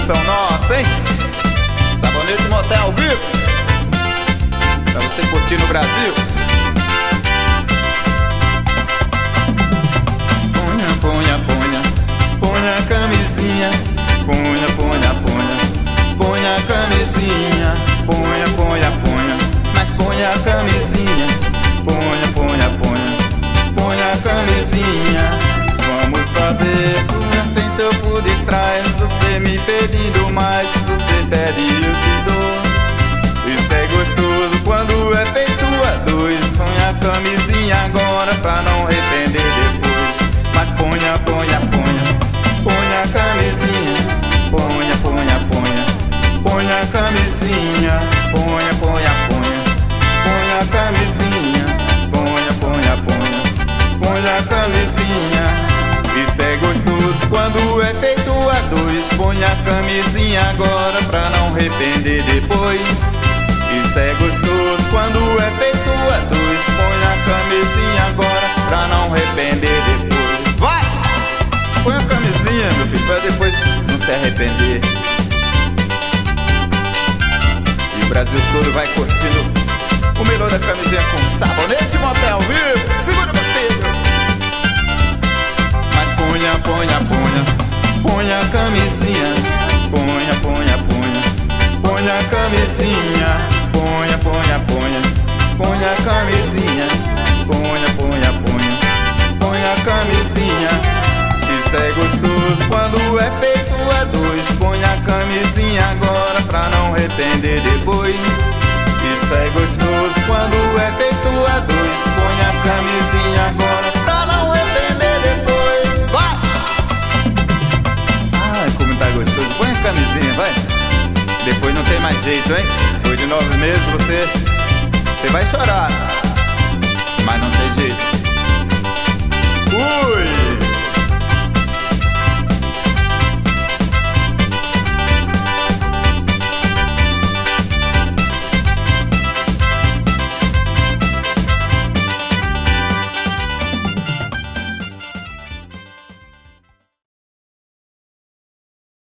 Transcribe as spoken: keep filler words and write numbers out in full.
tradição nossa, hein? Sabonete Motel ao vivo, pra você curtir no Brasil. Ponha, ponha, ponha, ponha a camisinha. Ponha, ponha, ponha, ponha a camisinha. Ponha, ponha, ponha, mas ponha a camisinha. Ponha, ponha, ponha, ponha a camisinha. Vamos fazer tem tempo de trás. Você me pedindo mais, você pede e eu te dou. Isso é gostoso quando é feito a dois. Ponha a camisinha agora pra não arrepender depois. Mas ponha, ponha, ponha, ponha a camisinha. Ponha, ponha, ponha, ponha a camisinha. Ponha, ponha, ponha, ponha a camisinha. Ponha, ponha, ponha, ponha a camisinha. Isso é gostoso quando é feito a dois. Ponha a camisinha agora pra não arrepender depois. Isso é gostoso quando é feito a dois. Ponha a camisinha agora pra não arrepender depois. Vai! Põe a camisinha, meu filho, pra depois não se arrepender. E o Brasil todo vai curtindo o melhor da camisinha com Sabonete Motel ao vivo. Segura, meu filho. Ponha, ponha, ponha, ponha a camisinha. Ponha, ponha, ponha, ponha a camisinha. Ponha, ponha, ponha, ponha a camisinha. Ponha, ponha, ponha, ponha a camisinha. Isso é gostoso quando é feito a dois. Ponha a camisinha agora pra não arrepender depois. Isso é gostoso quando é feito a dois. Ponha a camisinha agora pra não arrepender depois. Tá gostoso, põe a camisinha, vai. Depois não tem mais jeito, hein? Depois de nove meses você Você vai chorar, mas não tem jeito.